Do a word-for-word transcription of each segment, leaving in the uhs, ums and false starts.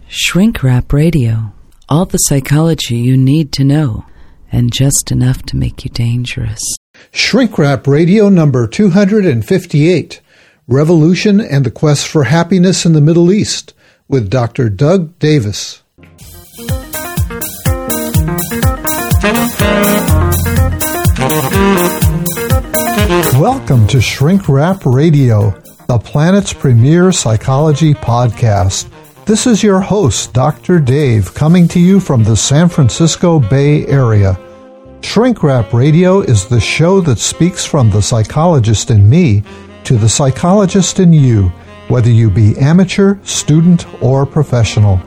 Shrink Wrap Radio. All the psychology you need to know, and just enough to make you dangerous. Shrink Wrap Radio number two hundred fifty-eight, Revolution and the Quest for Happiness in the Middle East, with Doctor Doug Davis. Welcome to Shrink Wrap Radio, the planet's premier psychology podcast. This is your host, Doctor Dave, coming to you from the San Francisco Bay Area. Shrink Wrap Radio is the show that speaks from the psychologist in me to the psychologist in you, whether you be amateur, student, or professional.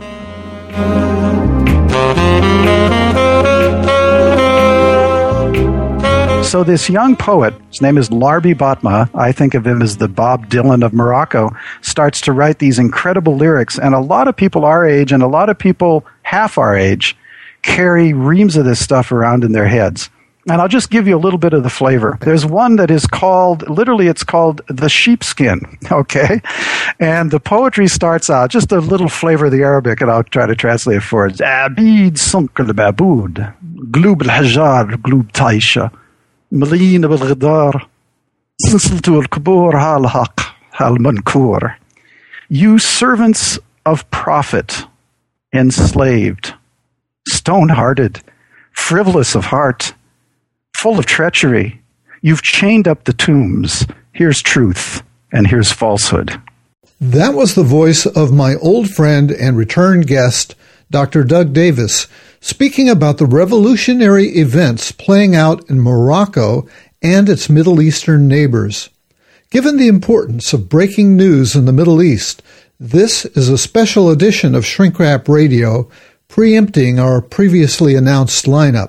So this young poet, his name is Larbi Batma, I think of him as the Bob Dylan of Morocco, starts to write these incredible lyrics. And a lot of people our age and a lot of people half our age carry reams of this stuff around in their heads. And I'll just give you a little bit of the flavor. There's one that is called, literally it's called The Sheepskin, okay? And the poetry starts out, just a little flavor of the Arabic, and I'll try to translate it for it. Abid sunk al-babood, glub al-hajar, glub taisha. مليين بالغدار سلسلة الكبور هالحق هالمنكور. You servants of profit, enslaved, stone-hearted, frivolous of heart, full of treachery, you've chained up the tombs. Here's truth and here's falsehood. That was the voice of my old friend and return guest, Doctor Doug Davis, speaking about the revolutionary events playing out in Morocco and its Middle Eastern neighbors. Given the importance of breaking news in the Middle East, this is a special edition of Shrink Wrap Radio, preempting our previously announced lineup.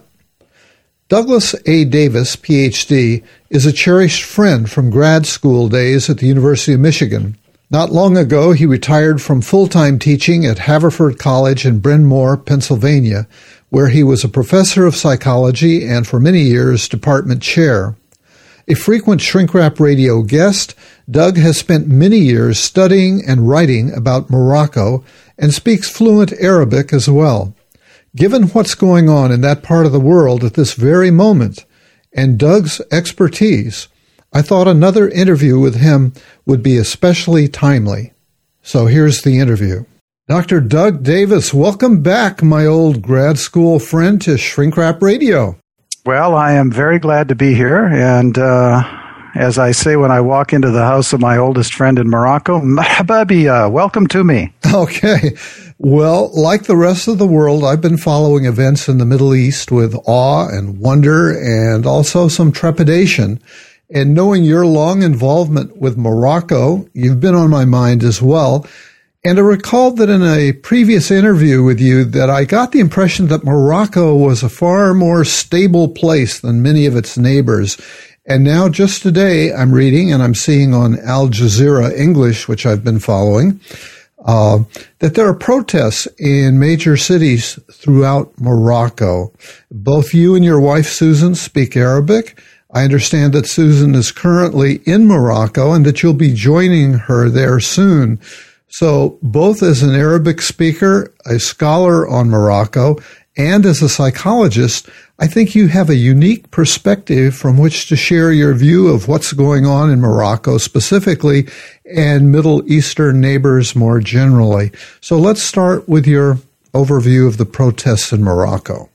Douglas A. Davis, P H D, is a cherished friend from grad school days at the University of Michigan. Not long ago, he retired from full-time teaching at Haverford College in Bryn Mawr, Pennsylvania, where he was a professor of psychology and for many years department chair. A frequent Shrink Wrap Radio guest, Doug has spent many years studying and writing about Morocco and speaks fluent Arabic as well. Given what's going on in that part of the world at this very moment, and Doug's expertise, I thought another interview with him would be especially timely. So here's the interview. Doctor Doug Davis, welcome back, my old grad school friend, to Shrink Wrap Radio. Well, I am very glad to be here, and uh, as I say when I walk into the house of my oldest friend in Morocco, marhaba biya, welcome to me. Okay. Well, like the rest of the world, I've been following events in the Middle East with awe and wonder and also some trepidation. And knowing your long involvement with Morocco, you've been on my mind as well. And I recalled that in a previous interview with you that I got the impression that Morocco was a far more stable place than many of its neighbors. And now just today I'm reading, and I'm seeing on Al Jazeera English, which I've been following, uh, that there are protests in major cities throughout Morocco. Both you and your wife, Susan, speak Arabic. I understand that Susan is currently in Morocco and that you'll be joining her there soon. So both as an Arabic speaker, a scholar on Morocco, and as a psychologist, I think you have a unique perspective from which to share your view of what's going on in Morocco specifically and Middle Eastern neighbors more generally. So let's start with your overview of the protests in Morocco.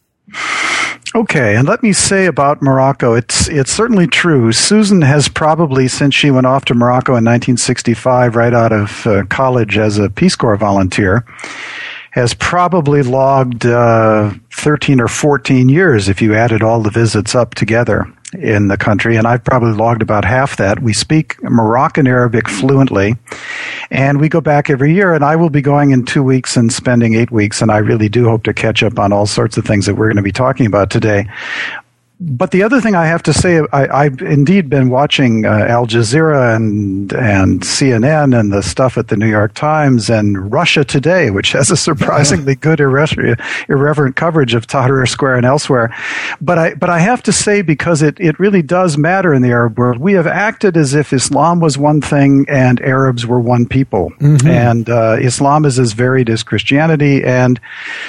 Okay, and let me say about Morocco, it's it's certainly true. Susan has probably, since she went off to Morocco in nineteen sixty-five, right out of uh, college as a Peace Corps volunteer, has probably logged uh, thirteen or fourteen years if you added all the visits up together in the country, and I've probably logged about half that. We speak Moroccan Arabic fluently, and we go back every year, and I will be going in two weeks and spending eight weeks, and I really do hope to catch up on all sorts of things that we're going to be talking about today. But the other thing I have to say, I, I've indeed been watching uh, Al Jazeera and and C N N and the stuff at the New York Times and Russia Today, which has a surprisingly good irre- irreverent coverage of Tahrir Square and elsewhere. But I but I have to say, because it, it really does matter in the Arab world, we have acted as if Islam was one thing and Arabs were one people. Mm-hmm. And uh, Islam is as varied as Christianity, and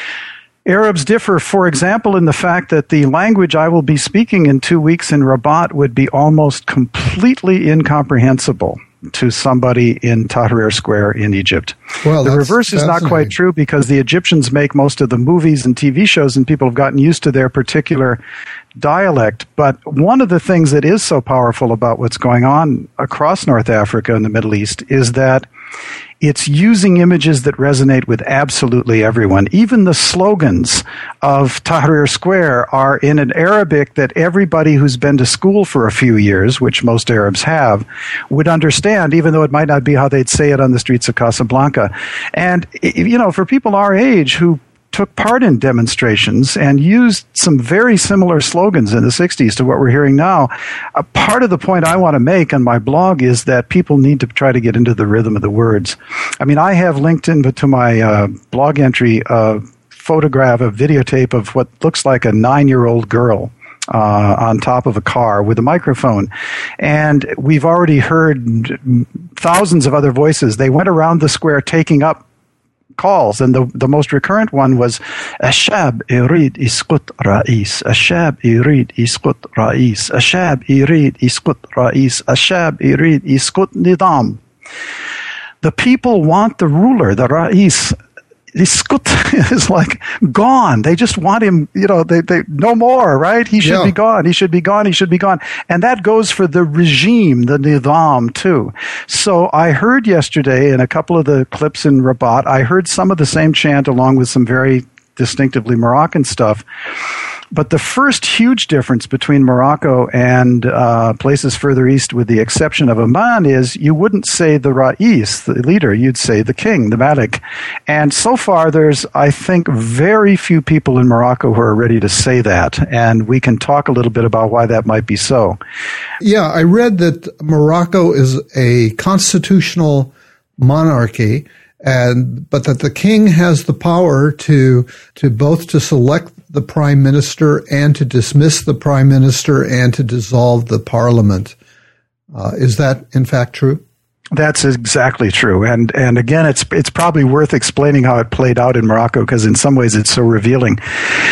Arabs differ, for example, in the fact that the language I will be speaking in two weeks in Rabat would be almost completely incomprehensible to somebody in Tahrir Square in Egypt. Well, the reverse is not quite true, because the Egyptians make most of the movies and T V shows, and people have gotten used to their particular dialect. But one of the things that is so powerful about what's going on across North Africa and the Middle East is that it's using images that resonate with absolutely everyone. Even the slogans of Tahrir Square are in an Arabic that everybody who's been to school for a few years, which most Arabs have, would understand, even though it might not be how they'd say it on the streets of Casablanca. And, you know, for people our age who took part in demonstrations and used some very similar slogans in the sixties to what we're hearing now. A part of the point I want to make on my blog is that people need to try to get into the rhythm of the words. I mean, I have linked in to my uh, blog entry a photograph, a videotape of what looks like a nine-year-old girl Uh, on top of a car with a microphone. And we've already heard thousands of other voices. They went around the square taking up calls, and the, the most recurrent one was Ashab Irid Iskut Rais, Ashab Irid Iskut Rais, Ashab Irid Iskut Rais, Ashab Irid Iskut Nidam. The people want the ruler, the Rais. Iskut is like gone. They just want him, you know, they, they no more, right? He should Yeah. be gone. He should be gone. He should be gone. And that goes for the regime, the Nidam, too. So I heard yesterday in a couple of the clips in Rabat, I heard some of the same chant along with some very distinctively Moroccan stuff. But the first huge difference between Morocco and uh, places further east, with the exception of Amman, is you wouldn't say the Rais, the leader, you'd say the king, the Malik. And so far, there's, I think, very few people in Morocco who are ready to say that. And we can talk a little bit about why that might be so. Yeah, I read that Morocco is a constitutional monarchy, and but that the king has the power to to both to select the prime minister and to dismiss the prime minister and to dissolve the parliament. Uh, is that in fact true? That's exactly true. And and again, it's it's probably worth explaining how it played out in Morocco, because in some ways it's so revealing.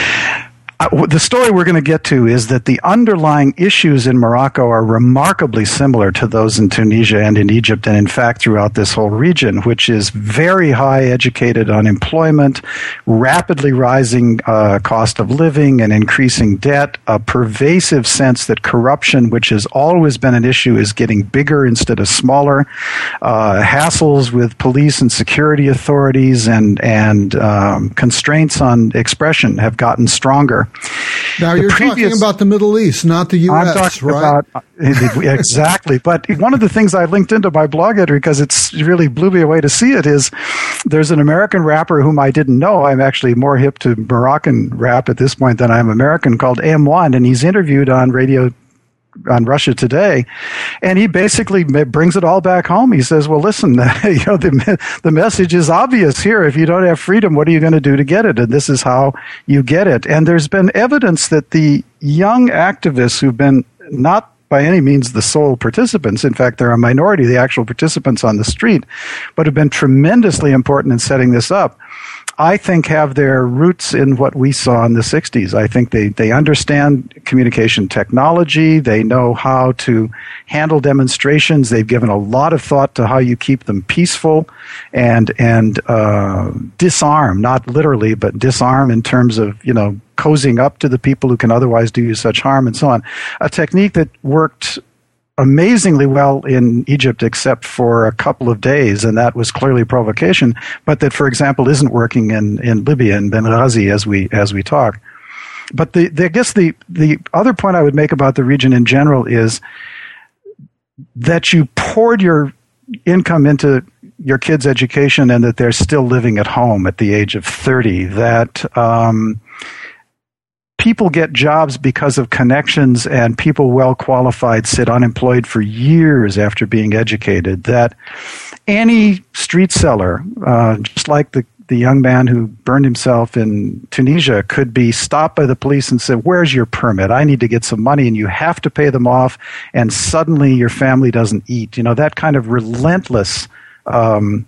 Uh, the story we're going to get to is that the underlying issues in Morocco are remarkably similar to those in Tunisia and in Egypt, and in fact throughout this whole region, which is very high educated unemployment, rapidly rising uh, cost of living and increasing debt, a pervasive sense that corruption, which has always been an issue, is getting bigger instead of smaller, uh, hassles with police and security authorities, and, and um, constraints on expression have gotten stronger. Now, The you're previous- talking about the Middle East, not the U S, I'm talking right? about exactly. But one of the things I linked into my blog entry, because it's really blew me away to see it, is there's an American rapper whom I didn't know. I'm actually more hip to Moroccan rap at this point than I'm American, called M one, and he's interviewed on radio on Russia Today, and he basically brings it all back home. He says, well, listen, you know, the, the message is obvious here. If you don't have freedom, what are you going to do to get it? And this is how you get it. And there's been evidence that the young activists who've been not by any means the sole participants, in fact, they're a minority of the actual participants on the street, but have been tremendously important in setting this up, I think have their roots in what we saw in the sixties. I think they, they understand communication technology. They know how to handle demonstrations. They've given a lot of thought to how you keep them peaceful and, and, uh, disarm, not literally, but disarm in terms of, you know, cozying up to the people who can otherwise do you such harm and so on. A technique that worked amazingly well in Egypt, except for a couple of days, and that was clearly provocation, but that, for example, isn't working in, in Libya and Benghazi as we as we talk. But the, the I guess the, the other point I would make about the region in general is that you poured your income into your kids' education and that they're still living at home at the age of thirty, that um, people get jobs because of connections, and people well qualified sit unemployed for years after being educated. That any street seller, uh, just like the the young man who burned himself in Tunisia, could be stopped by the police and said, "Where's your permit? I need to get some money," and you have to pay them off, and suddenly your family doesn't eat. You know, that kind of relentless, um,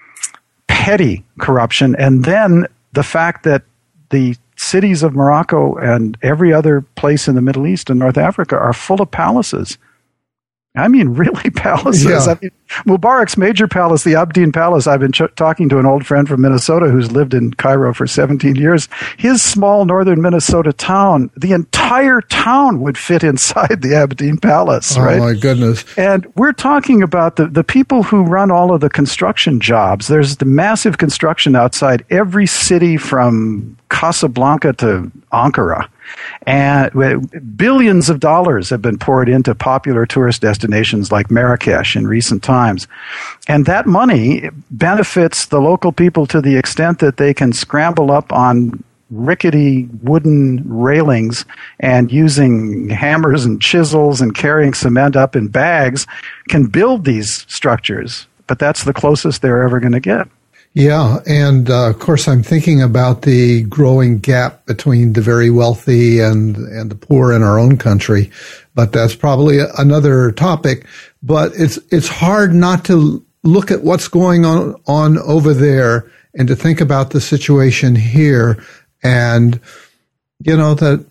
petty corruption. And then the fact that the cities of Morocco and every other place in the Middle East and North Africa are full of palaces. I mean, really palaces. Yeah. I mean, Mubarak's major palace, the Abdeen Palace, I've been ch- talking to an old friend from Minnesota who's lived in Cairo for seventeen years. His small northern Minnesota town, the entire town would fit inside the Abdeen Palace, oh, right? Oh, my goodness. And we're talking about the, the people who run all of the construction jobs. There's the massive construction outside every city from Casablanca to Ankara. And billions of dollars have been poured into popular tourist destinations like Marrakesh in recent times. And that money benefits the local people to the extent that they can scramble up on rickety wooden railings and using hammers and chisels and carrying cement up in bags can build these structures. But that's the closest they're ever going to get. Yeah, and uh, of course I'm thinking about the growing gap between the very wealthy and and the poor in our own country, but that's probably another topic. But it's it's hard not to look at what's going on, on over there and to think about the situation here. And, you know, that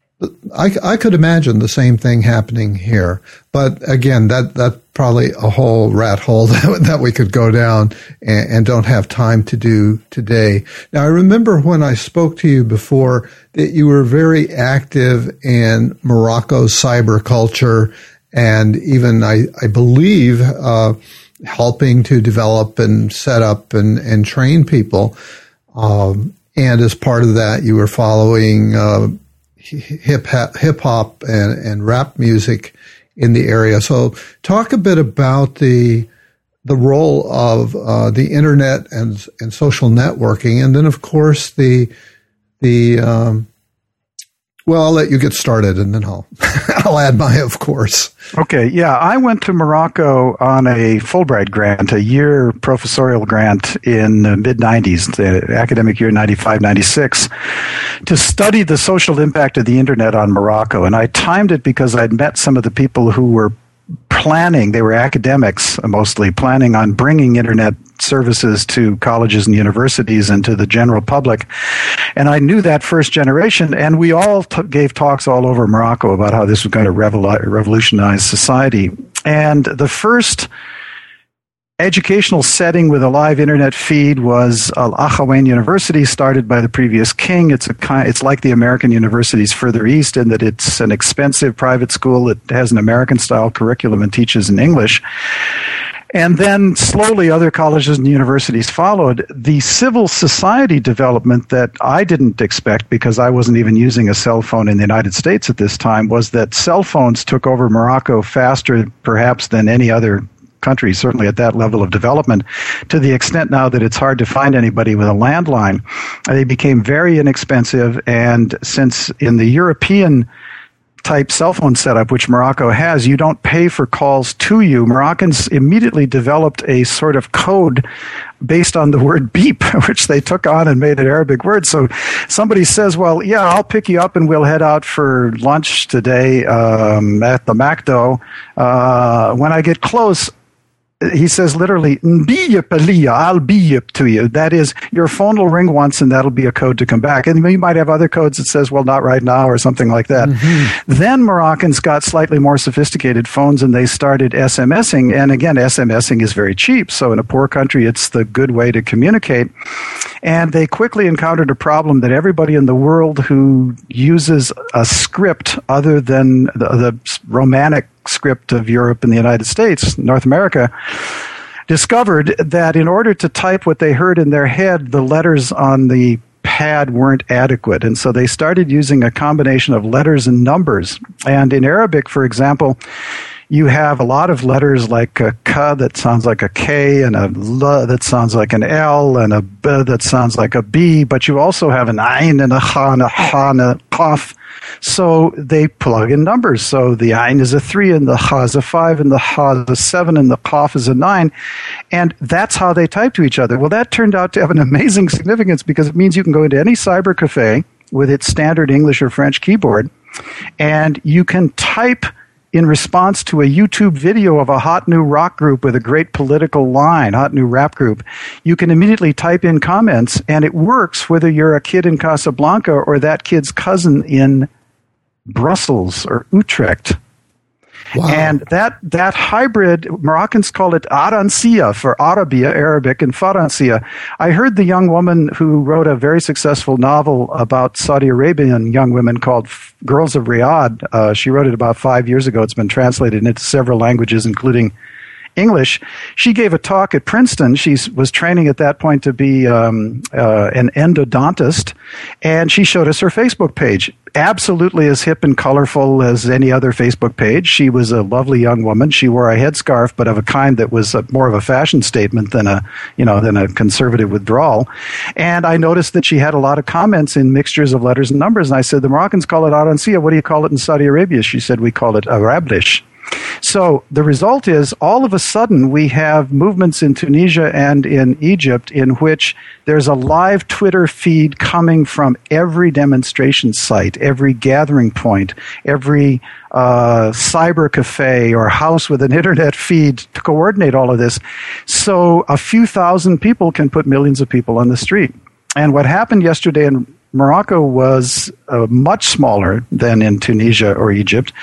I, I could imagine the same thing happening here. But again, that that's probably a whole rat hole that, that we could go down and, and don't have time to do today. Now, I remember when I spoke to you before that you were very active in Morocco's cyber culture and even, I, I believe, uh, helping to develop and set up and, and train people. Um, and as part of that, you were following uh hip hip hop and, and rap music in the area. So talk a bit about the the role of uh, the internet and and social networking, and then of course the the um, well, I'll let you get started, and then I'll I'll add my of course. Okay, yeah, I went to Morocco on a Fulbright grant, a year professorial grant in the mid nineties, the academic year ninety-five ninety-six, to study the social impact of the internet on Morocco. And I timed it because I'd met some of the people who were planning, they were academics mostly, planning on bringing internet services to colleges and universities and to the general public. And I knew that first generation, and we all t- gave talks all over Morocco about how this was going to revol- revolutionize society. And the first educational setting with a live internet feed was Al Akhawain University, started by the previous king. It's a kind, it's like the American universities further east in that it's an expensive private school that has an American-style curriculum and teaches in English. And then slowly other colleges and universities followed. The civil society development that I didn't expect, because I wasn't even using a cell phone in the United States at this time, was that cell phones took over Morocco faster perhaps than any other country, certainly at that level of development, to the extent now that it's hard to find anybody with a landline. They became very inexpensive, and since in the European type cell phone setup, which Morocco has, you don't pay for calls to you. Moroccans immediately developed a sort of code based on the word beep, which they took on and made an Arabic word. So somebody says, well, yeah, I'll pick you up and we'll head out for lunch today um, at the McDo. Uh, when I get close, he says literally, I'll beep to you. That is, your phone will ring once and that'll be a code to come back. And you might have other codes that says, well, not right now or something like that. Mm-hmm. Then Moroccans got slightly more sophisticated phones and they started SMSing. And again, SMSing is very cheap. So in a poor country, it's the good way to communicate. And they quickly encountered a problem that everybody in the world who uses a script other than the, the Romanic script of Europe and the United States, North America, discovered that in order to type what they heard in their head, the letters on the pad weren't adequate. And so they started using a combination of letters and numbers. And in Arabic, for example, You have a lot of letters like a K that sounds like a K, and a L that sounds like an L, and a B that sounds like a B, but you also have an Ein and a H and a H and a Qaf. So they plug in numbers. So the Ein is a three, and the H is a five, and the H is a seven, and the Qaf is a nine. And that's how they type to each other. Well, that turned out to have an amazing significance because it means you can go into any cyber cafe with its standard English or French keyboard, and you can type in response to a YouTube video of a hot new rock group with a great political line, hot new rap group. You can immediately type in comments, and it works whether you're a kid in Casablanca or that kid's cousin in Brussels or Utrecht. Wow. And that that hybrid, Moroccans call it Arancia for Arabia, Arabic, and Farancia. I heard the young woman who wrote a very successful novel about Saudi Arabian young women called Girls of Riyadh. Uh, she wrote it about five years ago. It's been translated into several languages, including English. She gave a talk at Princeton. She was training at that point to be um, uh, an endodontist, and she showed us her Facebook page. Absolutely as hip and colorful as any other Facebook page. She was a lovely young woman. She wore a headscarf, but of a kind that was a, more of a fashion statement than a, you know, than a conservative withdrawal. And I noticed that she had a lot of comments in mixtures of letters and numbers. And I said, the Moroccans call it Arancia. What do you call it in Saudi Arabia? She said, we call it Arablish. So the result is, all of a sudden, we have movements in Tunisia and in Egypt in which there's a live Twitter feed coming from every demonstration site, every gathering point, every uh, cyber cafe or house with an internet feed to coordinate all of this. So a few thousand people can put millions of people on the street. And what happened yesterday in Morocco was uh, much smaller than in Tunisia or Egypt.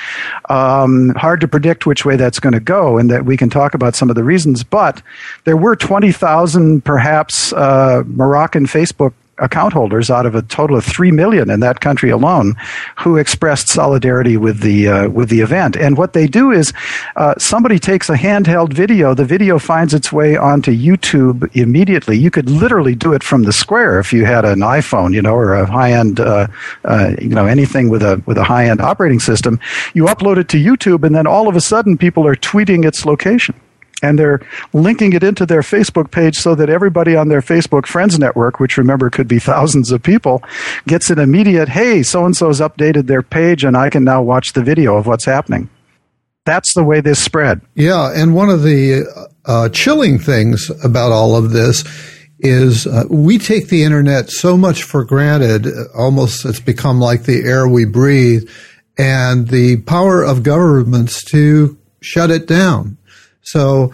Um, hard to predict which way that's going to go, and that we can talk about some of the reasons. But there were twenty thousand, perhaps, uh, Moroccan Facebook account holders out of a total of three million in that country alone who expressed solidarity with the uh, with the event. And what they do is uh, somebody takes a handheld video. The video finds its way onto YouTube immediately. You could literally do it from the square if you had an iPhone, you know, or a high-end, uh, uh, you know, anything with a with a high-end operating system. You upload it to YouTube, and then all of a sudden people are tweeting its location. And they're linking it into their Facebook page so that everybody on their Facebook Friends network, which, remember, could be thousands of people, gets an immediate, hey, so-and-so's updated their page and I can now watch the video of what's happening. That's the way this spread. Yeah, and one of the uh, chilling things about all of this is uh, we take the internet so much for granted, almost it's become like the air we breathe, and the power of governments to shut it down. So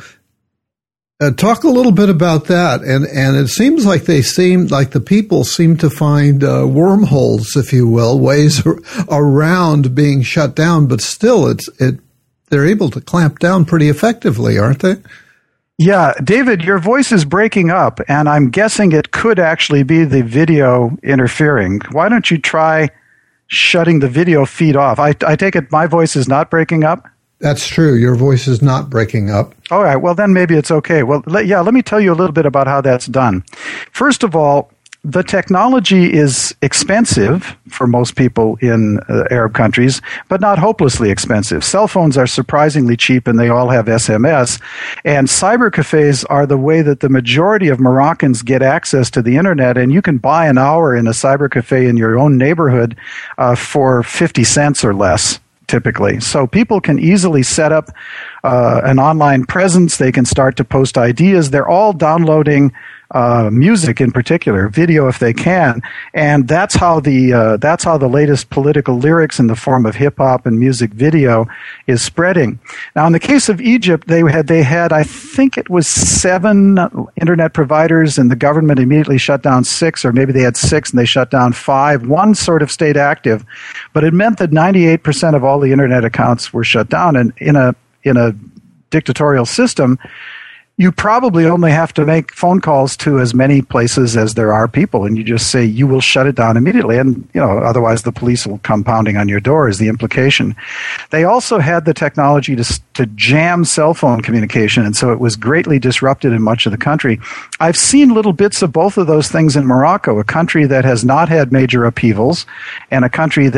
uh, talk a little bit about that. And, and it seems like they seem like the people seem to find uh, wormholes, if you will, ways ar- around being shut down. But still, it's it they're able to clamp down pretty effectively, aren't they? Yeah, David, your voice is breaking up, and I'm guessing it could actually be the video interfering. Why don't you try shutting the video feed off? I, I take it my voice is not breaking up? That's true. Your voice is not breaking up. All right. Well, then maybe it's okay. Well, let, yeah, let me tell you a little bit about how that's done. First of all, the technology is expensive for most people in uh, Arab countries, but not hopelessly expensive. Cell phones are surprisingly cheap, and they all have S M S. And cyber cafes are the way that the majority of Moroccans get access to the internet, and you can buy an hour in a cyber cafe in your own neighborhood uh, for fifty cents or less. Typically. So people can easily set up uh, an online presence. They can start to post ideas. They're all downloading uh, music in particular, video if they can, and that's how the uh, that's how the latest political lyrics in the form of hip hop and music video is spreading. Now, in the case of Egypt, they had they had I think it was seven internet providers, and the government immediately shut down six, or maybe they had six and they shut down five. One sort of stayed active, but it meant that ninety-eight percent of all the internet accounts were shut down. And in a in a dictatorial system, you probably only have to make phone calls to as many places as there are people, and you just say you will shut it down immediately, and you know otherwise the police will come pounding on your door is the implication. They also had the technology to to jam cell phone communication, and so it was greatly disrupted in much of the country. I've seen little bits of both of those things in Morocco, a country that has not had major upheavals, and a country that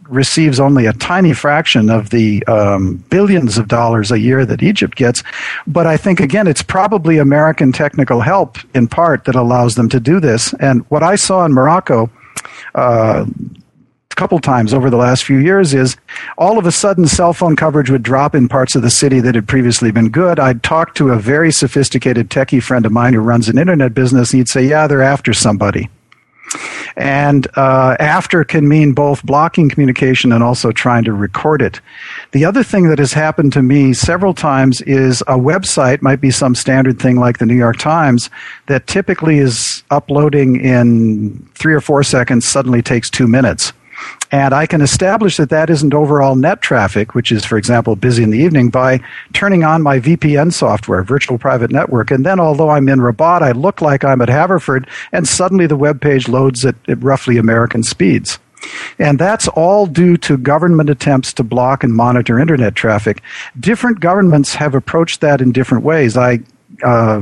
receives only a tiny fraction of the um, billions of dollars a year that Egypt gets. But I think, again, it's probably American technical help in part that allows them to do this. And what I saw in Morocco uh, a couple times over the last few years is all of a sudden cell phone coverage would drop in parts of the city that had previously been good. I'd talk to a very sophisticated techie friend of mine who runs an internet business, and he'd say, yeah, they're after somebody. And uh, after can mean both blocking communication and also trying to record it. The other thing that has happened to me several times is a website, might be some standard thing like the New York Times, that typically is uploading in three or four seconds, suddenly takes two minutes. And I can establish that that isn't overall net traffic, which is, for example, busy in the evening, by turning on my V P N software, virtual private network. And then, although I'm in Rabat, I look like I'm at Haverford, and suddenly the web page loads at, at roughly American speeds. And that's all due to government attempts to block and monitor internet traffic. Different governments have approached that in different ways. I uh,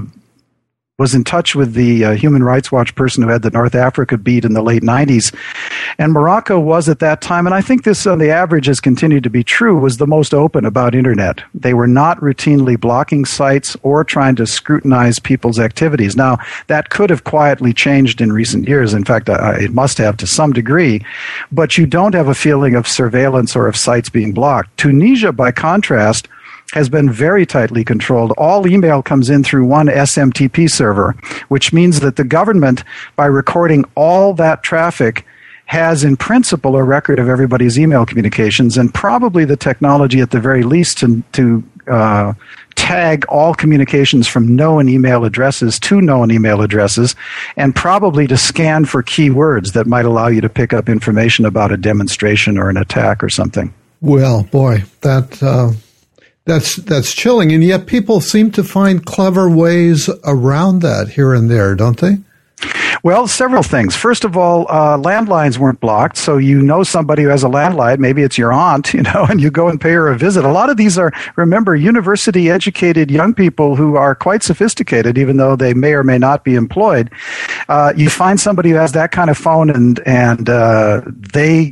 was in touch with the uh, Human Rights Watch person who had the North Africa beat in the late nineties. And Morocco was at that time, and I think this on the average has continued to be true, was the most open about internet. They were not routinely blocking sites or trying to scrutinize people's activities. Now, that could have quietly changed in recent years. In fact, I, it must have to some degree. But you don't have a feeling of surveillance or of sites being blocked. Tunisia, by contrast, has been very tightly controlled. All email comes in through one S M T P server, which means that the government, by recording all that traffic, has in principle a record of everybody's email communications, and probably the technology at the very least to, to uh, tag all communications from known email addresses to known email addresses, and probably to scan for keywords that might allow you to pick up information about a demonstration or an attack or something. Well, boy, that... Uh That's that's chilling, and yet people seem to find clever ways around that here and there, don't they? Well, several things. First of all, uh, landlines weren't blocked, so you know somebody who has a landline. Maybe it's your aunt, you know, and you go and pay her a visit. A lot of these are, remember, university-educated young people who are quite sophisticated, even though they may or may not be employed. Uh, you find somebody who has that kind of phone, and and uh, they...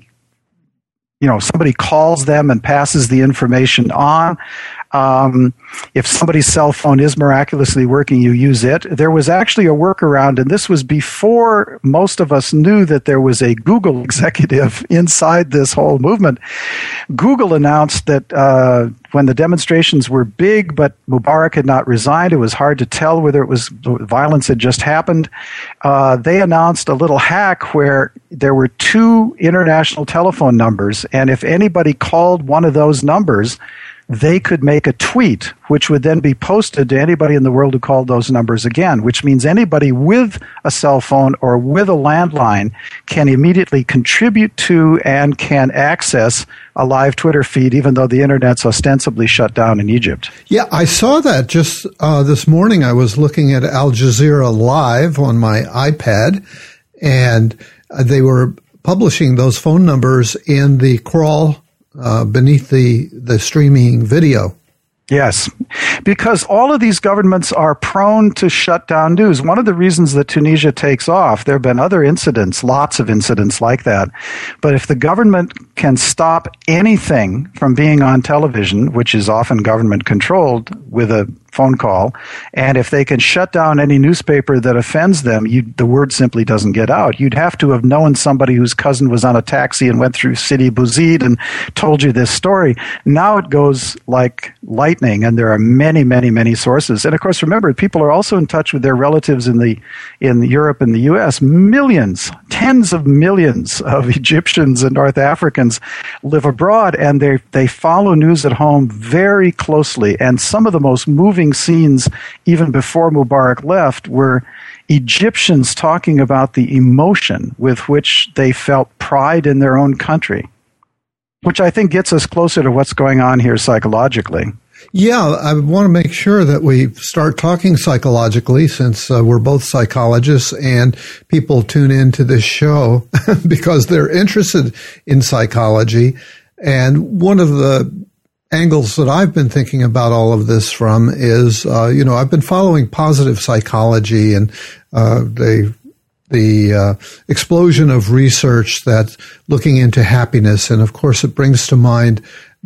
You know, somebody calls them and passes the information on. Um, if somebody's cell phone is miraculously working, you use it. There was actually a workaround, and this was before most of us knew that there was a Google executive inside this whole movement. Google announced that uh, when the demonstrations were big, but Mubarak had not resigned, it was hard to tell whether it was violence had just happened. Uh, they announced a little hack where there were two international telephone numbers, and if anybody called one of those numbers, they could make a tweet, which would then be posted to anybody in the world who called those numbers again, which means anybody with a cell phone or with a landline can immediately contribute to and can access a live Twitter feed, even though the internet's ostensibly shut down in Egypt. Yeah, I saw that just uh, this morning. I was looking at Al Jazeera Live on my iPad, and they were publishing those phone numbers in the crawl Uh, beneath the, the streaming video. Yes, because all of these governments are prone to shut down news. One of the reasons that Tunisia takes off, there have been other incidents, lots of incidents like that. But if the government can stop anything from being on television, which is often government controlled with a phone call, and if they can shut down any newspaper that offends them, you, the word simply doesn't get out. You'd have to have known somebody whose cousin was on a taxi and went through Sidi Bouzid and told you this story. Now it goes like lightning, and there are many, many, many sources. And of course, remember, people are also in touch with their relatives in the in Europe and the U S. Millions, tens of millions of Egyptians and North Africans live abroad, and they they follow news at home very closely. And some of the most moving scenes, even before Mubarak left, were Egyptians talking about the emotion with which they felt pride in their own country, which I think gets us closer to what's going on here psychologically. Yeah, I want to make sure that we start talking psychologically, since uh, we're both psychologists and people tune into this show because they're interested in psychology. And one of the angles that I've been thinking about all of this from is, uh, you know, I've been following positive psychology, and uh, they the uh, explosion of research that's looking into happiness. And of course, it brings to mind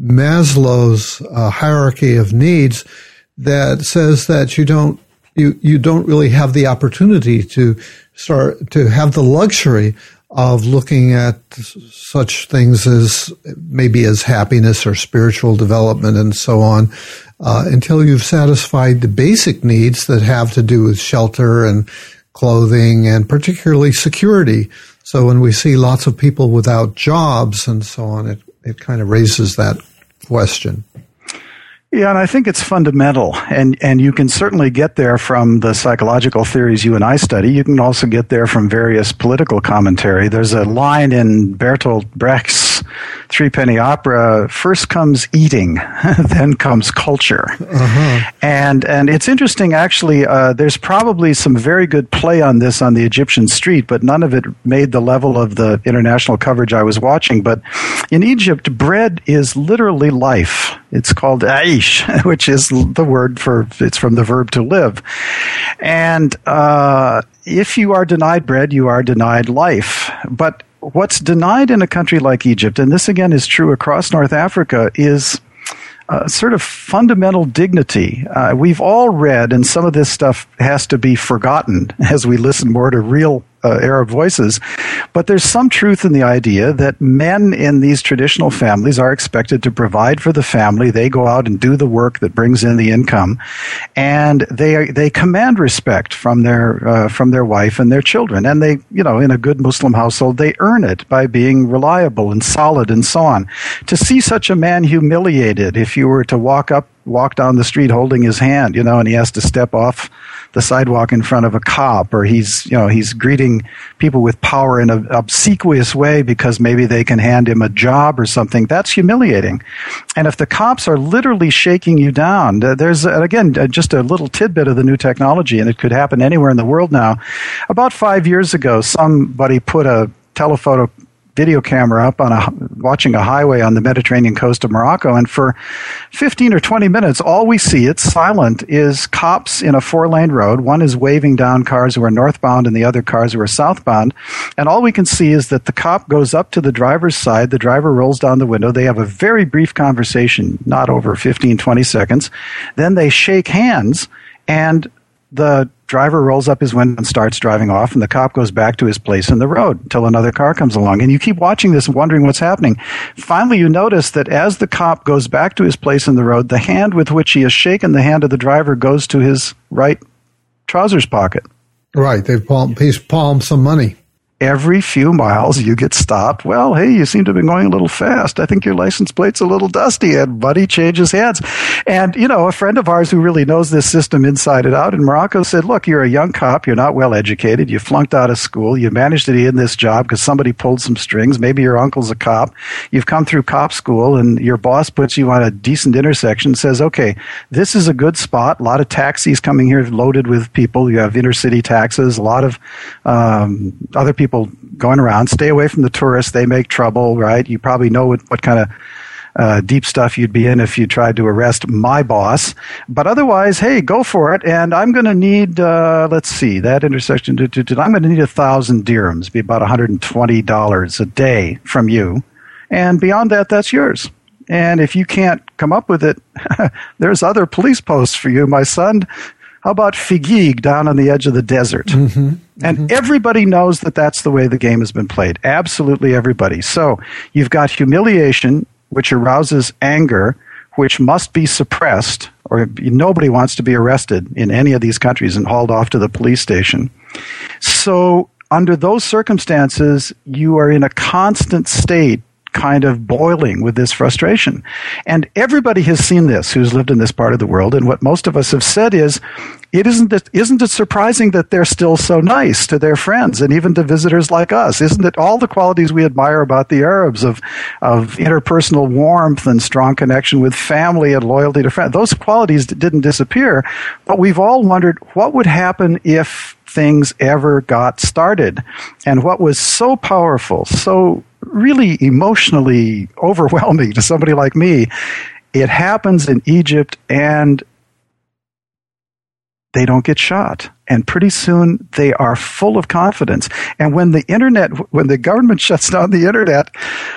Maslow's uh, hierarchy of needs that says that you don't you you don't really have the opportunity to start to have the luxury of looking at such things as maybe as happiness or spiritual development and so on uh, until you've satisfied the basic needs that have to do with shelter and clothing and particularly security. So when we see lots of people without jobs and so on, it, it kind of raises that question. Yeah, and I think it's fundamental, and, and you can certainly get there from the psychological theories you and I study. You can also get there from various political commentary. There's a line in Bertolt Brecht's Threepenny Opera, first comes eating, then comes culture. Uh-huh. And and it's interesting, actually, uh, there's probably some very good play on this on the Egyptian street, but none of it made the level of the international coverage I was watching. But in Egypt, bread is literally life. It's called aish, which is the word for, it's from the verb to live. And uh, if you are denied bread, you are denied life. But what's denied in a country like Egypt, and this again is true across North Africa, is uh, sort of fundamental dignity. Uh, we've all read, and some of this stuff has to be forgotten as we listen more to real Uh, Arab voices, but there's some truth in the idea that men in these traditional families are expected to provide for the family. They go out and do the work that brings in the income, and they are, they command respect from their uh, from their wife and their children. And they, you know, in a good Muslim household, they earn it by being reliable and solid and so on. To see such a man humiliated, if you were to walk up, walk down the street holding his hand, you know, and he has to step off the sidewalk in front of a cop, or he's, you know, he's greeting people with power in an obsequious way because maybe they can hand him a job or something. That's humiliating. And if the cops are literally shaking you down, there's, again, just a little tidbit of the new technology, and it could happen anywhere in the world now. About five years ago, somebody put a telephoto video camera up on a watching a highway on the Mediterranean coast of Morocco, and for fifteen or twenty minutes, all we see, it's silent, is cops in a four-lane road. One is waving down cars who are northbound and the other cars who are southbound, and all we can see is that the cop goes up to the driver's side, the driver rolls down the window, they have a very brief conversation, not over fifteen, twenty seconds, then they shake hands, and the driver rolls up his window and starts driving off, and the cop goes back to his place in the road until another car comes along. And you keep watching this and wondering what's happening. Finally, you notice that as the cop goes back to his place in the road, the hand with which he has shaken the hand of the driver goes to his right trousers pocket. Right. They've palmed, he's palmed some money. Every few miles you get stopped. Well, hey, you seem to have been going a little fast. I think your license plate's a little dusty. And buddy changes hands. And, you know, a friend of ours who really knows this system inside and out in Morocco said, look, you're a young cop. You're not well educated. You flunked out of school. You managed to be in this job because somebody pulled some strings. Maybe your uncle's a cop. You've come through cop school, and your boss puts you on a decent intersection and says, okay, this is a good spot. A lot of taxis coming here loaded with people. You have intercity taxis, a lot of um, other people going around. Stay away from the tourists. They make trouble, right? You probably know what, what kind of uh, deep stuff you'd be in if you tried to arrest my boss. But otherwise, hey, go for it. And I'm going to need, uh, let's see, that intersection, I'm going to need a thousand dirhams, be about one hundred twenty dollars a day from you. And beyond that, that's yours. And if you can't come up with it, there's other police posts for you, my son. How about Figuig down on the edge of the desert? Mm-hmm, and mm-hmm. Everybody knows that that's the way the game has been played. Absolutely everybody. So you've got humiliation, which arouses anger, which must be suppressed, or nobody wants to be arrested in any of these countries and hauled off to the police station. So under those circumstances, you are in a constant state kind of boiling with this frustration. And everybody has seen this who's lived in this part of the world, and what most of us have said is, it isn't it, isn't it surprising that they're still so nice to their friends and even to visitors like us? Isn't it all the qualities we admire about the Arabs of, of interpersonal warmth and strong connection with family and loyalty to friends? Those qualities didn't disappear, but we've all wondered what would happen if things ever got started. And what was so powerful, so really emotionally overwhelming to somebody like me, it happens in Egypt, and they don't get shot. And pretty soon they are full of confidence. And when the internet, when the government shuts down the internet,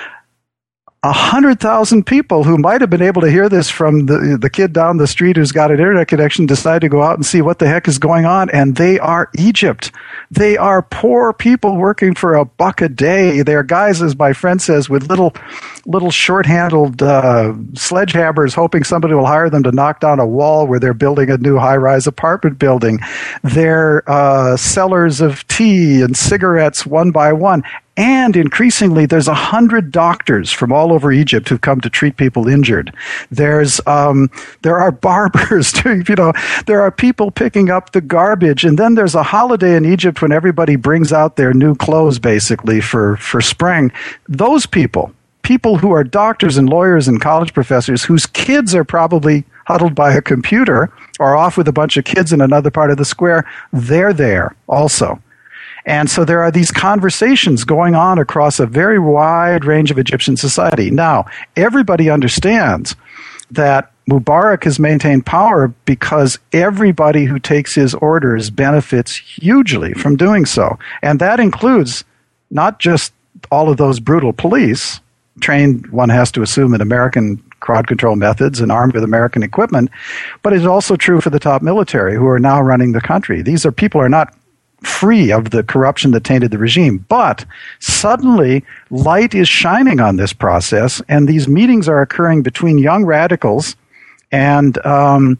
a hundred thousand people who might have been able to hear this from the the kid down the street who's got an internet connection decide to go out and see what the heck is going on. And they are Egypt. They are poor people working for a buck a day. They're guys, as my friend says, with little little short-handled uh, sledgehammers, hoping somebody will hire them to knock down a wall where they're building a new high-rise apartment building. They're uh, sellers of tea and cigarettes one by one. And increasingly, there's a hundred doctors from all over Egypt who've come to treat people injured. There's, um, there are barbers, you know, there are people picking up the garbage. And then there's a holiday in Egypt when everybody brings out their new clothes, basically, for, for spring. Those people, people who are doctors and lawyers and college professors whose kids are probably huddled by a computer or off with a bunch of kids in another part of the square, they're there also. And so there are these conversations going on across a very wide range of Egyptian society. Now, everybody understands that Mubarak has maintained power because everybody who takes his orders benefits hugely from doing so. And that includes not just all of those brutal police, trained, one has to assume, in American crowd control methods and armed with American equipment, but it's also true for the top military who are now running the country. These are people who are not free of the corruption that tainted the regime. But suddenly, light is shining on this process, and these meetings are occurring between young radicals and um,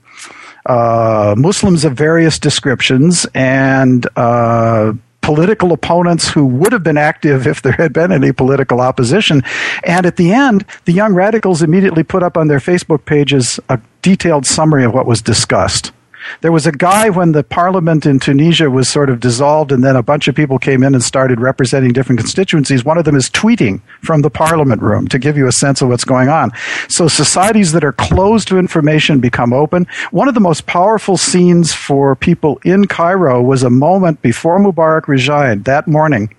uh, Muslims of various descriptions and uh, political opponents who would have been active if there had been any political opposition. And at the end, the young radicals immediately put up on their Facebook pages a detailed summary of what was discussed. There was a guy when the parliament in Tunisia was sort of dissolved and then a bunch of people came in and started representing different constituencies. One of them is tweeting from the parliament room to give you a sense of what's going on. So societies that are closed to information become open. One of the most powerful scenes for people in Cairo was a moment before Mubarak resigned that morning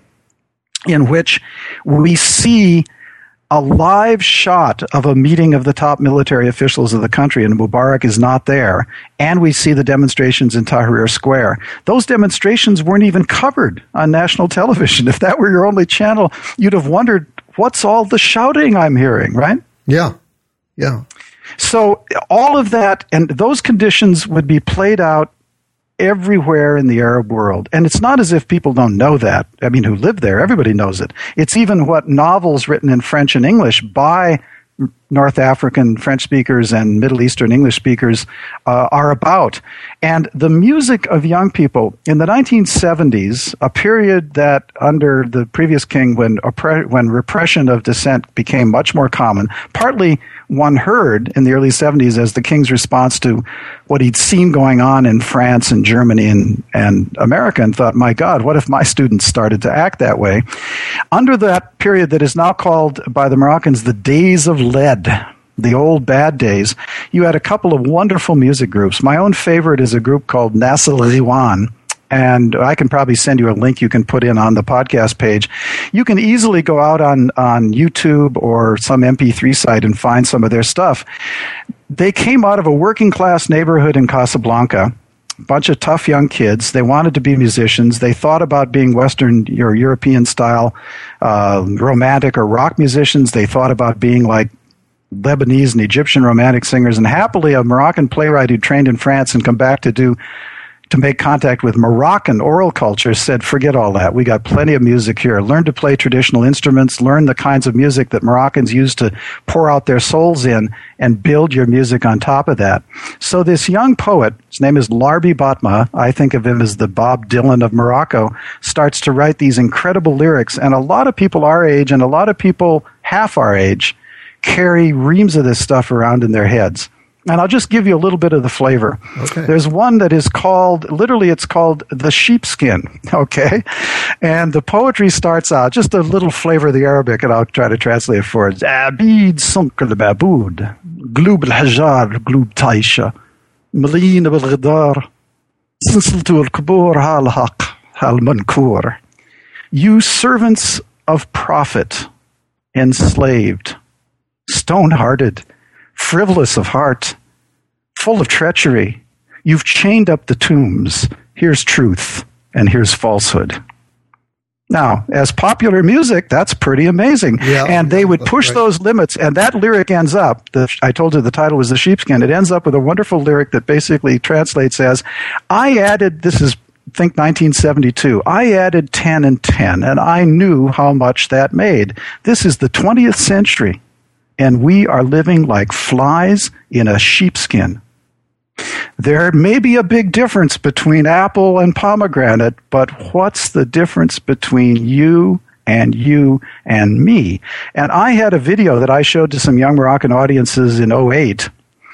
in which we see a live shot of a meeting of the top military officials of the country, and Mubarak is not there, and we see the demonstrations in Tahrir Square. Those demonstrations weren't even covered on national television. If that were your only channel, you'd have wondered, what's all the shouting I'm hearing, right? Yeah, yeah. So all of that, and those conditions would be played out everywhere in the Arab world. And it's not as if people don't know that. I mean, who live there, everybody knows it. It's even what novels written in French and English by North African French speakers and Middle Eastern English speakers uh, are about. And the music of young people in the nineteen seventies, a period that under the previous king, when oppre- when repression of dissent became much more common, partly one heard in the early seventies as the king's response to what he'd seen going on in France and Germany and, and America, and thought, my God, what if my students started to act that way? Under that period that is now called by the Moroccans the Days of Lead, the old bad days, you had a couple of wonderful music groups. My own favorite is a group called Nas El Ghiwan, and I can probably send you a link you can put in on the podcast page. You can easily go out on, on YouTube or some M P three site and find some of their stuff. They came out of a working class neighborhood in Casablanca, a bunch of tough young kids. They wanted to be musicians. They thought about being Western or European style uh, romantic or rock musicians. They thought about being like Lebanese and Egyptian romantic singers. And happily, a Moroccan playwright who trained in France and come back to do to make contact with Moroccan oral culture said, forget all that. We got plenty of music here. Learn to play traditional instruments. Learn the kinds of music that Moroccans use to pour out their souls in and build your music on top of that. So this young poet, his name is Larbi Batma, I think of him as the Bob Dylan of Morocco, starts to write these incredible lyrics. And a lot of people our age and a lot of people half our age carry reams of this stuff around in their heads. And I'll just give you a little bit of the flavor. Okay. There's one that is called, literally it's called The Sheepskin, okay? And the poetry starts out, just a little flavor of the Arabic, and I'll try to translate it for it. Abid sunk al-babood, glub al-hajar, glub taisha, malin al-ghidar, sinsiltu al-kubur hal-haq, hal-mankur. You servants of prophet, enslaved, stone-hearted, frivolous of heart, full of treachery, You've chained up the tombs. Here's truth, and here's falsehood. Now, as popular music, that's pretty amazing. Yeah, and they would push right. those limits, and that lyric ends up, the, I told you the title was The Sheepskin, it ends up with a wonderful lyric that basically translates as, I added, this is, think nineteen seventy-two, I added ten and ten, and I knew how much that made. This is the twentieth century, and we are living like flies in a sheepskin. There may be a big difference between apple and pomegranate, but what's the difference between you and you and me? And I had a video that I showed to some young Moroccan audiences in oh eight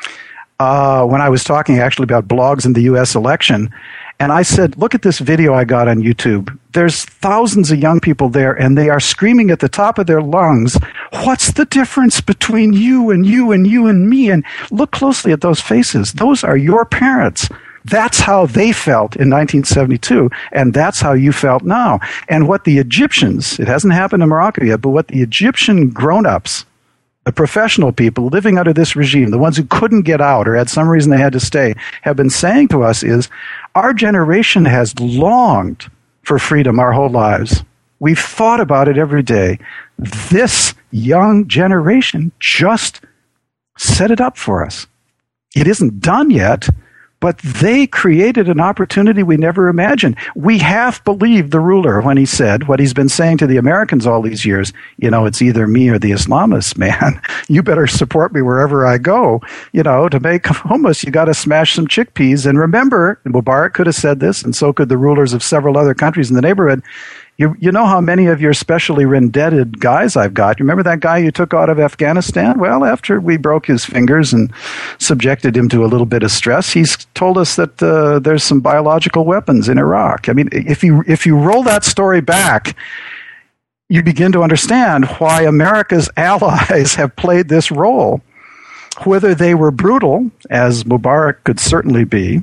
uh, when I was talking actually about blogs in the U S election. And I said, look at this video I got on YouTube. There's thousands of young people there, and they are screaming at the top of their lungs, what's the difference between you and you and you and me? And look closely at those faces. Those are your parents. That's how they felt in nineteen seventy-two, and that's how you felt now. And what the Egyptians, it hasn't happened in Morocco yet, but what the Egyptian grown-ups, the professional people living under this regime, the ones who couldn't get out or had some reason they had to stay, have been saying to us is, our generation has longed for freedom our whole lives. We've thought about it every day. This young generation just set it up for us. It isn't done yet, but they created an opportunity we never imagined. We half believed the ruler when he said what he's been saying to the Americans all these years, you know, it's either me or the Islamists, man. You better support me wherever I go. You know, to make hummus, you got to smash some chickpeas. And remember, Mubarak could have said this, and so could the rulers of several other countries in the neighborhood. You, you know how many of your specially indebted guys I've got. You remember that guy you took out of Afghanistan? Well, after we broke his fingers and subjected him to a little bit of stress, he's told us that uh, there's some biological weapons in Iraq. I mean, if you if you roll that story back, you begin to understand why America's allies have played this role. Whether they were brutal, as Mubarak could certainly be,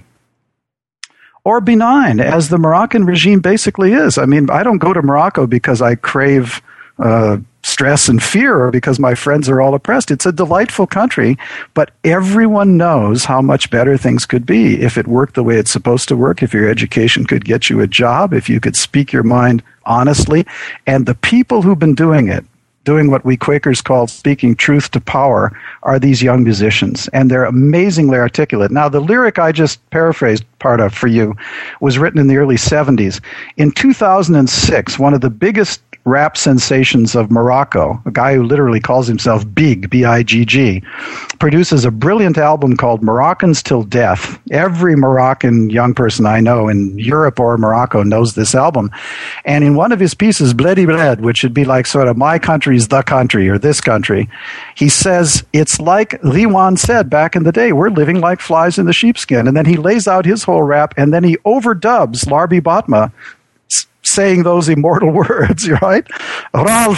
or benign, as the Moroccan regime basically is. I mean, I don't go to Morocco because I crave uh, stress and fear or because my friends are all oppressed. It's a delightful country, but everyone knows how much better things could be if it worked the way it's supposed to work, if your education could get you a job, if you could speak your mind honestly. And the people who've been doing it, doing what we Quakers call speaking truth to power, are these young musicians. And they're amazingly articulate. Now, the lyric I just paraphrased part of for you was written in the early seventies. In two thousand six, one of the biggest rap sensations of Morocco, a guy who literally calls himself Big, B I G G, produces a brilliant album called Moroccans Till Death. Every Moroccan young person I know in Europe or Morocco knows this album. And in one of his pieces, Bledi Bled, which would be like sort of my country's the country or this country, he says, it's like Riwan said back in the day, we're living like flies in the sheepskin. And then he lays out his whole rap, and then he overdubs Larbi Batma, saying those immortal words, right? And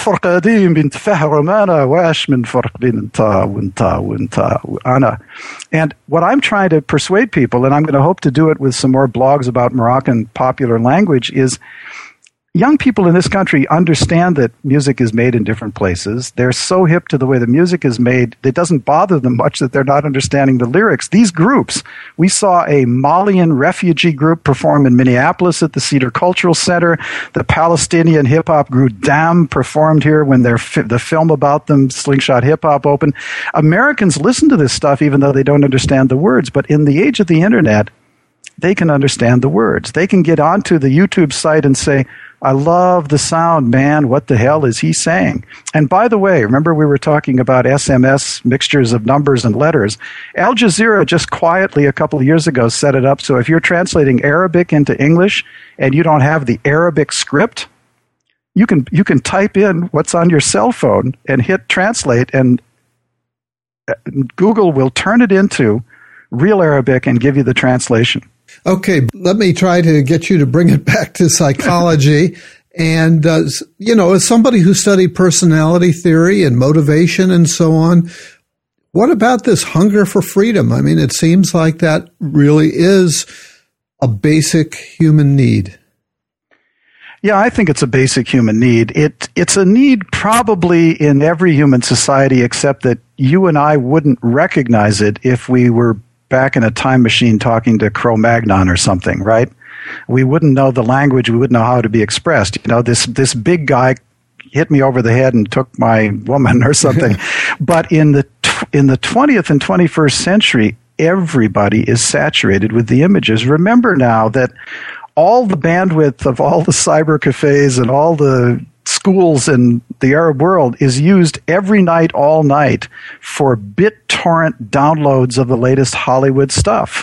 what I'm trying to persuade people, and I'm going to hope to do it with some more blogs about Moroccan popular language, is young people in this country understand that music is made in different places. They're so hip to the way the music is made, it doesn't bother them much that they're not understanding the lyrics. These groups, we saw a Malian refugee group perform in Minneapolis at the Cedar Cultural Center. The Palestinian hip-hop group Dam performed here when their fi- the film about them, Slingshot Hip Hop, opened. Americans listen to this stuff even though they don't understand the words. But in the age of the internet, they can understand the words. They can get onto the YouTube site and say, I love the sound, man. What the hell is he saying? And by the way, remember we were talking about S M S, mixtures of numbers and letters. Al Jazeera just quietly a couple of years ago set it up so if you're translating Arabic into English and you don't have the Arabic script, you can you can type in what's on your cell phone and hit translate, and Google will turn it into real Arabic and give you the translation. Okay, let me try to get you to bring it back to psychology. And, uh, you know, as somebody who studied personality theory and motivation and so on, what about this hunger for freedom? I mean, it seems like that really is a basic human need. Yeah, I think it's a basic human need. It It's a need probably in every human society, except that you and I wouldn't recognize it if we were back in a time machine talking to Cro-Magnon or something, right? We wouldn't know the language. We wouldn't know how to be expressed. You know, this this big guy hit me over the head and took my woman or something. But in the in the twentieth and twenty-first century, everybody is saturated with the images. Remember now that all the bandwidth of all the cyber cafes and all the schools in the Arab world is used every night, all night, for BitTorrent downloads of the latest Hollywood stuff.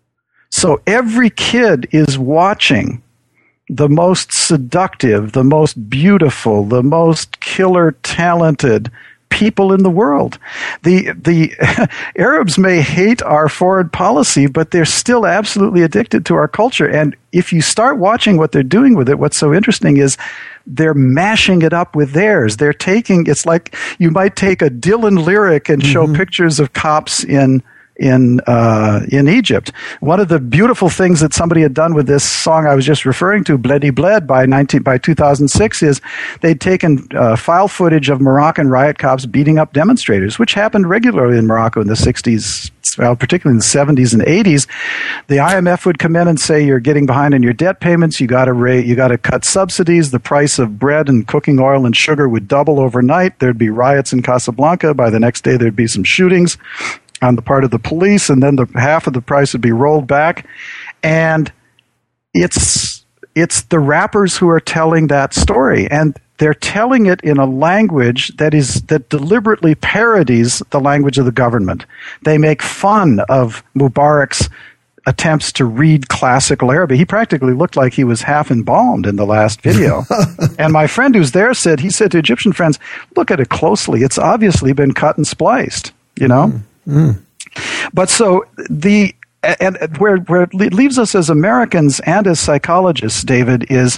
So every kid is watching the most seductive, the most beautiful, the most killer talented people in the world. The the Arabs may hate our foreign policy, but they're still absolutely addicted to our culture. And if you start watching what they're doing with it, what's so interesting is they're mashing it up with theirs. They're taking, it's like you might take a Dylan lyric and show mm-hmm. pictures of cops in in uh, in Egypt. One of the beautiful things that somebody had done with this song I was just referring to, Bledy Bled, by nineteen by two thousand six, is they'd taken uh, file footage of Moroccan riot cops beating up demonstrators, which happened regularly in Morocco in the sixties, well, particularly in the seventies and eighties. The I M F would come in and say, you're getting behind on your debt payments, you got to rate, you got to cut subsidies, the price of bread and cooking oil and sugar would double overnight, there'd be riots in Casablanca, by the next day there'd be some shootings on the part of the police, and then the half of the price would be rolled back. And it's it's the rappers who are telling that story, and they're telling it in a language that is that deliberately parodies the language of the government. They make fun of Mubarak's attempts to read classical Arabic. He practically looked like he was half embalmed in the last video. And my friend who's there said, he said to Egyptian friends, look at it closely. It's obviously been cut and spliced, you know? Mm. Mm. But so the and where where it leaves us as Americans and as psychologists, David, is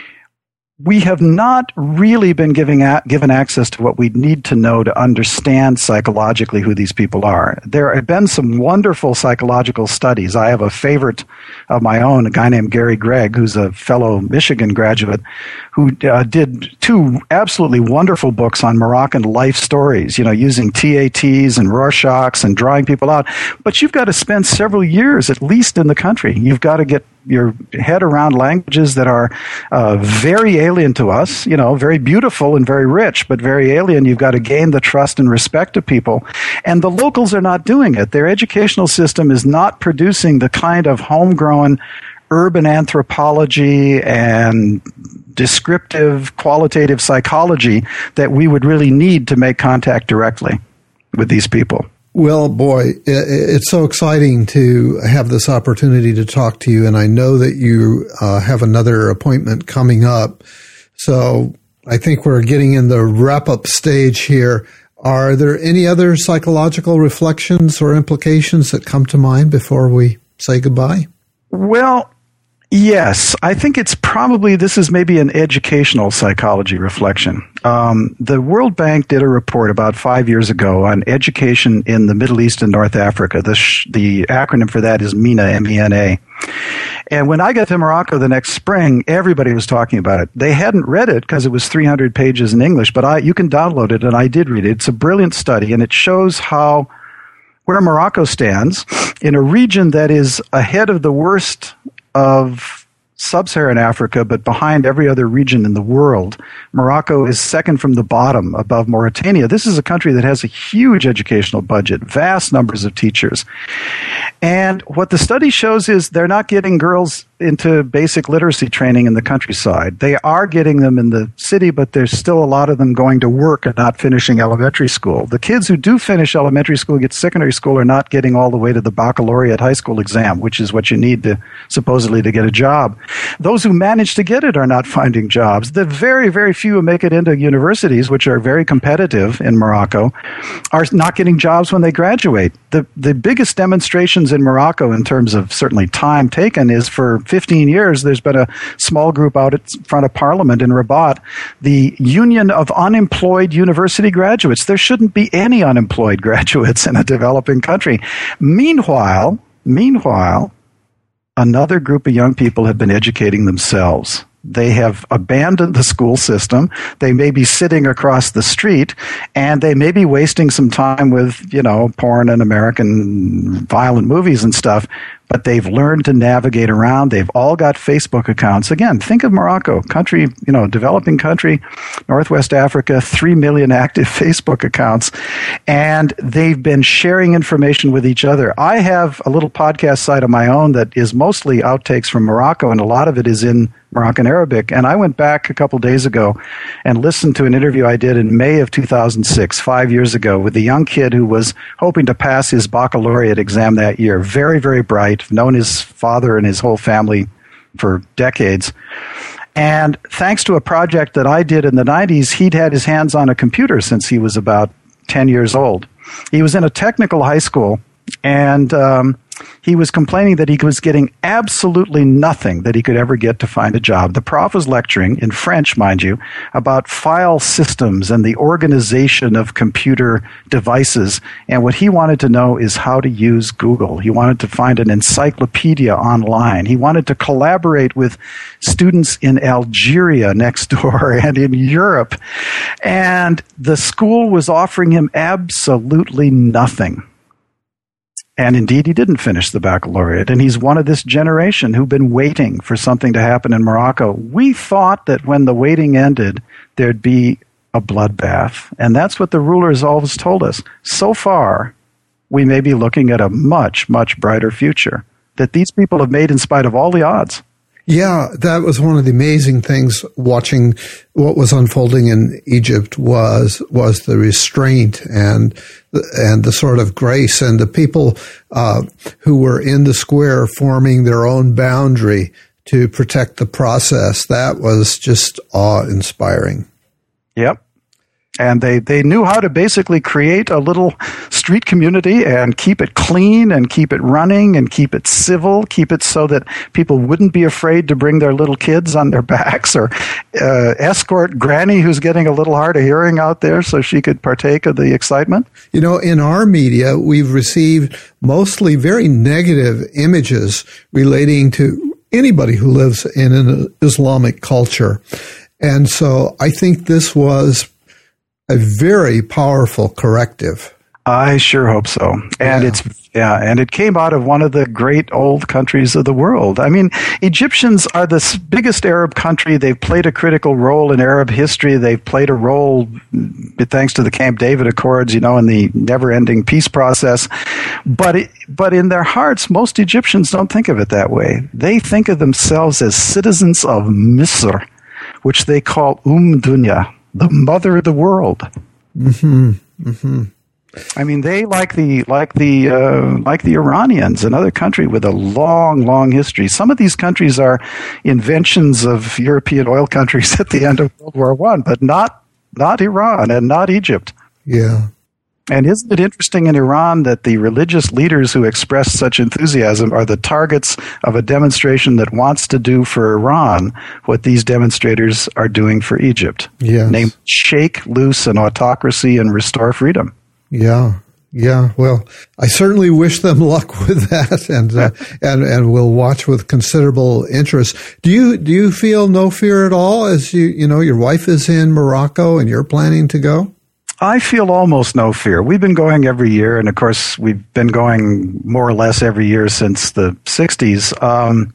we have not really been giving a, given access to what we need to know to understand psychologically who these people are. There have been some wonderful psychological studies. I have a favorite of my own, a guy named Gary Gregg, who's a fellow Michigan graduate, who uh, did two absolutely wonderful books on Moroccan life stories, you know, using T A Ts and Rorschachs and drawing people out. But you've got to spend several years at least in the country. You've got to get your head around languages that are uh, very alien to us, you know, very beautiful and very rich, but very alien. You've got to gain the trust and respect of people. And the locals are not doing it. Their educational system is not producing the kind of homegrown urban anthropology and descriptive, qualitative psychology that we would really need to make contact directly with these people. Well, boy, it's so exciting to have this opportunity to talk to you, and I know that you uh, have another appointment coming up. So I think we're getting in the wrap-up stage here. Are there any other psychological reflections or implications that come to mind before we say goodbye? Well, yes. I think it's probably, this is maybe an educational psychology reflection. Um, the World Bank did a report about five years ago on education in the Middle East and North Africa. The, sh- the acronym for that is MENA, M E N A. And when I got to Morocco the next spring, everybody was talking about it. They hadn't read it because it was three hundred pages in English, but I, you can download it, and I did read it. It's a brilliant study, and it shows how where Morocco stands in a region that is ahead of the worst of sub-Saharan Africa, but behind every other region in the world. Morocco is second from the bottom, above Mauritania. This is a country that has a huge educational budget, vast numbers of teachers. And what the study shows is they're not getting girls into basic literacy training in the countryside. They are getting them in the city, but there's still a lot of them going to work and not finishing elementary school. The kids who do finish elementary school, get secondary school, are not getting all the way to the baccalaureate high school exam, which is what you need to supposedly to get a job. Those who manage to get it are not finding jobs. The very, very few who make it into universities, which are very competitive in Morocco, are not getting jobs when they graduate. The the biggest demonstrations in Morocco in terms of certainly time taken is for fifteen years, there's been a small group out in front of Parliament in Rabat, the Union of Unemployed University Graduates. There shouldn't be any unemployed graduates in a developing country. Meanwhile, meanwhile, another group of young people have been educating themselves. They have abandoned the school system. They may be sitting across the street, and they may be wasting some time with, you know, porn and American violent movies and stuff, but they've learned to navigate around. They've all got Facebook accounts. Again, think of Morocco, country, you know, developing country, Northwest Africa, three million active Facebook accounts, and they've been sharing information with each other. I have a little podcast site of my own that is mostly outtakes from Morocco, and a lot of it is in Moroccan Arabic. And I went back a couple days ago and listened to an interview I did in May of two thousand six, five years ago, with a young kid who was hoping to pass his baccalaureate exam that year. Very, very bright, known his father and his whole family for decades. And thanks to a project that I did in the nineties, he'd had his hands on a computer since he was about ten years old. He was in a technical high school, and um, he was complaining that he was getting absolutely nothing that he could ever get to find a job. The prof was lecturing, in French, mind you, about file systems and the organization of computer devices. And what he wanted to know is how to use Google. He wanted to find an encyclopedia online. He wanted to collaborate with students in Algeria next door and in Europe. And the school was offering him absolutely nothing. And indeed, he didn't finish the baccalaureate. And he's one of this generation who've been waiting for something to happen in Morocco. We thought that when the waiting ended, there'd be a bloodbath. And that's what the rulers always told us. So far, we may be looking at a much, much brighter future that these people have made in spite of all the odds. Yeah, that was one of the amazing things watching what was unfolding in Egypt was was the restraint and and the sort of grace, and the people uh, who were in the square forming their own boundary to protect the process. That was just awe-inspiring. Yep. And they, they knew how to basically create a little street community and keep it clean and keep it running and keep it civil, keep it so that people wouldn't be afraid to bring their little kids on their backs, or uh, escort Granny who's getting a little hard of hearing out there so she could partake of the excitement. You know, in our media, we've received mostly very negative images relating to anybody who lives in an Islamic culture. And so I think this was a very powerful corrective. I sure hope so. And yeah. it's yeah, and it came out of one of the great old countries of the world. I mean, Egyptians are the biggest Arab country. They've played a critical role in Arab history. They've played a role, thanks to the Camp David Accords, you know, in the never-ending peace process. But it, but in their hearts, most Egyptians don't think of it that way. They think of themselves as citizens of Misr, which they call Umm Dunya, the mother of the world. Mm-hmm. Mm-hmm. I mean, they like the like the uh, like the Iranians, another country with a long, long history. Some of these countries are inventions of European oil countries at the end of World War One, but not not Iran and not Egypt. Yeah. And isn't it interesting in Iran that the religious leaders who express such enthusiasm are the targets of a demonstration that wants to do for Iran what these demonstrators are doing for Egypt? Yes. Named Shake Loose an Autocracy and Restore Freedom. Yeah. Yeah. Well, I certainly wish them luck with that, and uh, and and we'll watch with considerable interest. Do you do you feel no fear at all as you you know your wife is in Morocco and you're planning to go? I feel almost no fear. We've been going every year, and of course, we've been going more or less every year since the sixties. Um,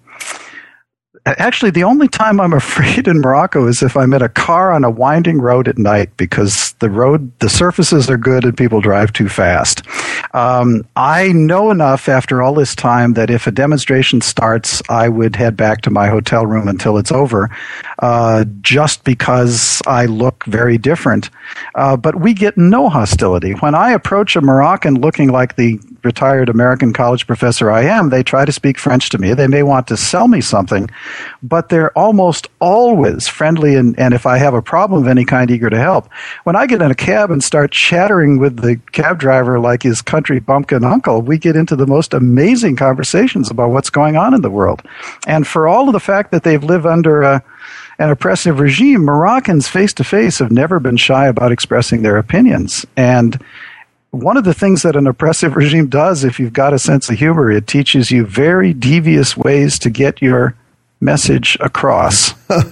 actually, the only time I'm afraid in Morocco is if I'm in a car on a winding road at night, because the road, the surfaces are good and people drive too fast. Um, I know enough after all this time that if a demonstration starts, I would head back to my hotel room until it's over, uh, just because I look very different. Uh, but we get no hostility. When I approach a Moroccan looking like the retired American college professor I am, they try to speak French to me. They may want to sell me something, but they're almost always friendly, and, and if I have a problem of any kind, eager to help. When I get in a cab and start chattering with the cab driver like his country bumpkin uncle, we get into the most amazing conversations about what's going on in the world. And for all of the fact that they've lived under a an oppressive regime, Moroccans face-to-face have never been shy about expressing their opinions. And one of the things that an oppressive regime does, if you've got a sense of humor, it teaches you very devious ways to get your message across.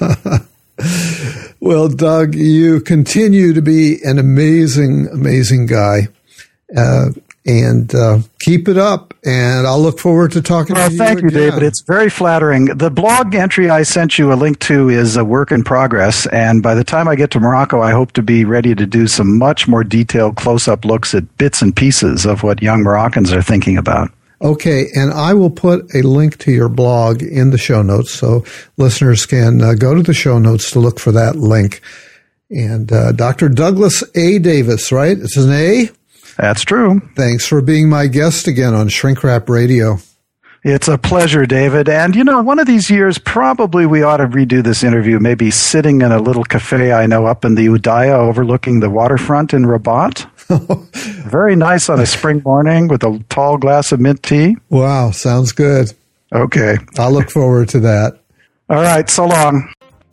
Well, Doug, you continue to be an amazing, amazing guy. Uh, and uh, keep it up. And I'll look forward to talking well, to you thank you, again. David. It's very flattering. The blog entry I sent you a link to is a work in progress. And by the time I get to Morocco, I hope to be ready to do some much more detailed close-up looks at bits and pieces of what young Moroccans are thinking about. Okay, and I will put a link to your blog in the show notes so listeners can uh, go to the show notes to look for that link. And uh, Doctor Douglas A. Davis, right? It's an A? That's true. Thanks for being my guest again on Shrink Wrap Radio. It's a pleasure, David. And, you know, one of these years, probably we ought to redo this interview, maybe sitting in a little cafe I know up in the Udaya overlooking the waterfront in Rabat. Very nice on a spring morning with a tall glass of mint tea. Wow, sounds good. Okay. I'll look forward to that. All right, so long.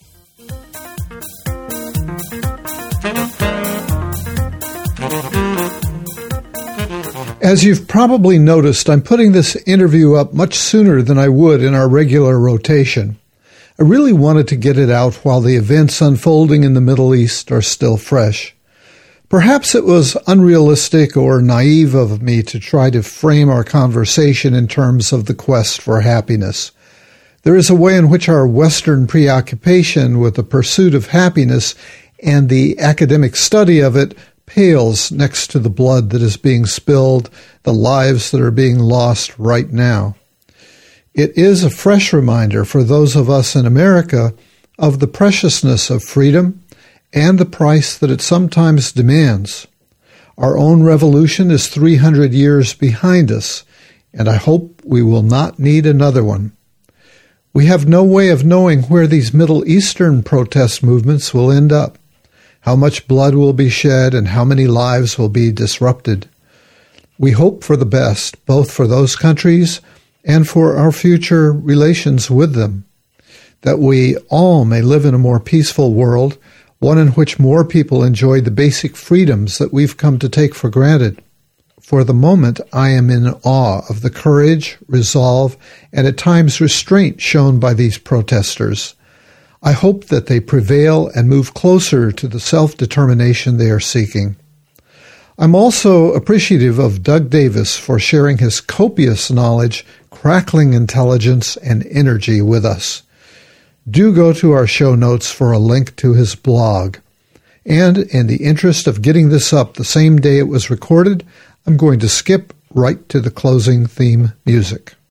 As you've probably noticed, I'm putting this interview up much sooner than I would in our regular rotation. I really wanted to get it out while the events unfolding in the Middle East are still fresh. Perhaps it was unrealistic or naive of me to try to frame our conversation in terms of the quest for happiness. There is a way in which our Western preoccupation with the pursuit of happiness and the academic study of it pales next to the blood that is being spilled, the lives that are being lost right now. It is a fresh reminder for those of us in America of the preciousness of freedom and the price that it sometimes demands. Our own revolution is three hundred years behind us, and I hope we will not need another one. We have no way of knowing where these Middle Eastern protest movements will end up, how much blood will be shed, and how many lives will be disrupted. We hope for the best, both for those countries and for our future relations with them, that we all may live in a more peaceful world, one in which more people enjoy the basic freedoms that we've come to take for granted. For the moment, I am in awe of the courage, resolve, and at times restraint shown by these protesters. I hope that they prevail and move closer to the self-determination they are seeking. I'm also appreciative of Doug Davis for sharing his copious knowledge, crackling intelligence, and energy with us. Do go to our show notes for a link to his blog. And in the interest of getting this up the same day it was recorded, I'm going to skip right to the closing theme music.